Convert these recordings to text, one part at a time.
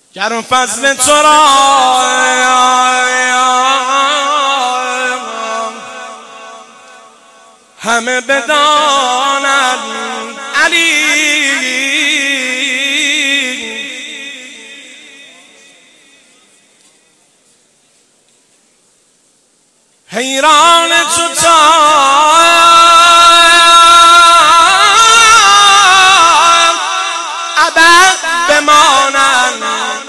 گرم فضل تو را همه بدانند علی حیران تو تا ابد بمانند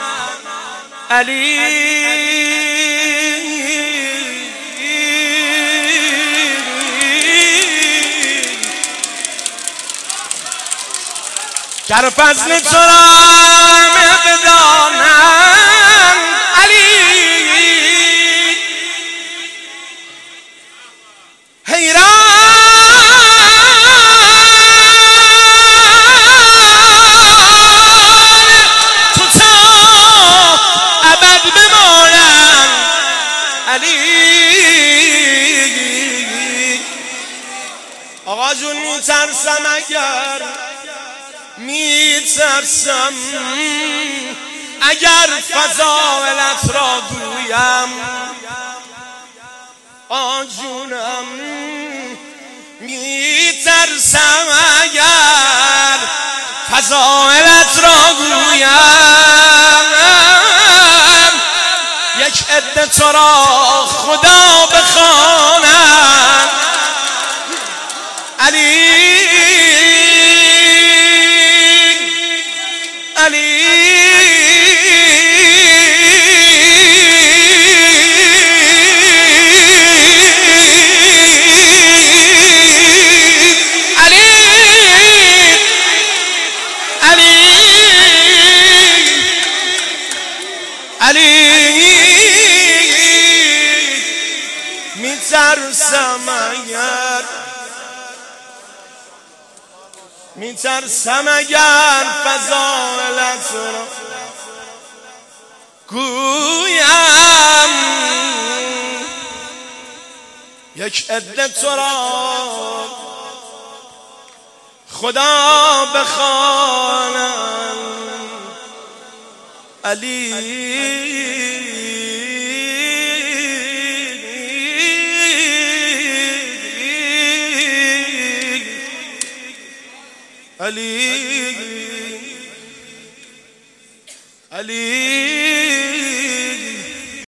علی گر فضل تو را همه بدانند علی آقا جون میترسم اگر فضائلت را گویم آقا جونم میترسم اگر فضائلت را گویم یک عده تو را خدا بخواند علی علی میترسم اگر فضائلت را گویم یک عده تو را خدا بخواند علی علی علی